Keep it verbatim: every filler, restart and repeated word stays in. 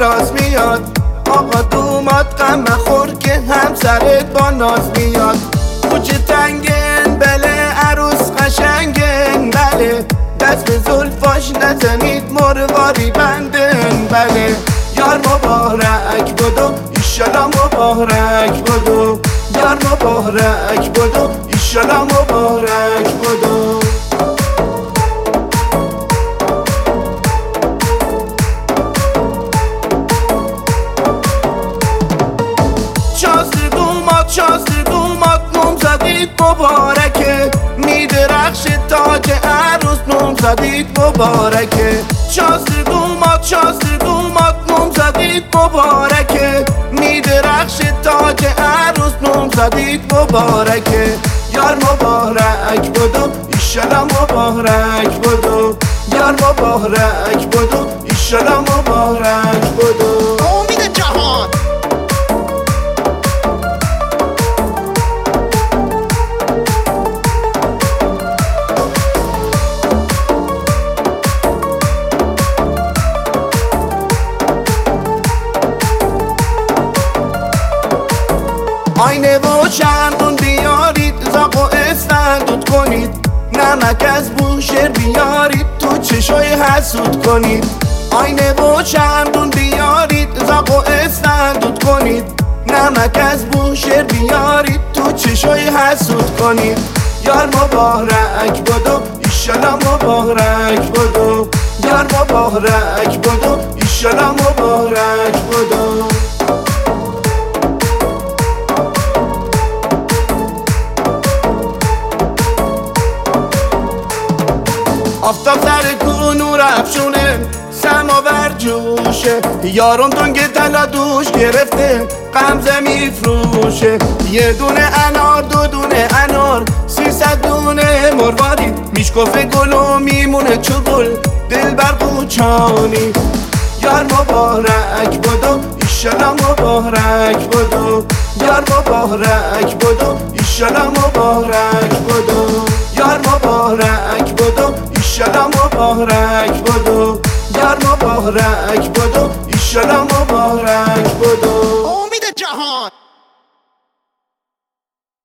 راست میاد. آقا دومات غم مخور که همسرت با ناز میاد. کوچه تنگن بله عروس قشنگن بله، دست به زلفاش نزنید مرواری بندن بله. یار مبارک بدو ایشالا مبارک بدو، یار مبارک بدو ایشالا مبارک بدو. شازده دومات شازده دومات نامزدید مبارکه، میدرخشه تاج عروس نامزدید مبارکه. شازده دومات شازده دومات نامزدید مبارکه، میدرخشه تاج عروس نامزدید مبارکه. یار مبارک بدو ایشالا مبارک بدو، یار مبارک بدو ایشالا مبارک بدو. امید جهان آینه و چندون بیارید، زاق و استندود کنید، نمک از بوشهر بیارید تو چشای حسود کنید. آینه و چندون بیارید، زاق و استندود کنید، نمک از بوشهر بیارید تو چشای حسود کنید. یار مبارک بدو ایشالا مبارک بدو، یار مبارک بدو ایشالا مبارک بدو. آفتاب سر کو نور افشونه، سماور جوشه، یارم تنگ طلا دوش گرفته غمزه میفروشه. یه دونه انار دو دونه انار سیصد دونه مروارید، میشکفه گل و میمونه چو گل دل بر قوچانی. یار مبارک بدو ایشالا مبارک بدو، یار مبارک بدو ایشالا مبارک بدو، یار مبارک بدو ایشالا مبارک بدو، یار مبارک بدو ایشالا مبارک بدو. امید جهان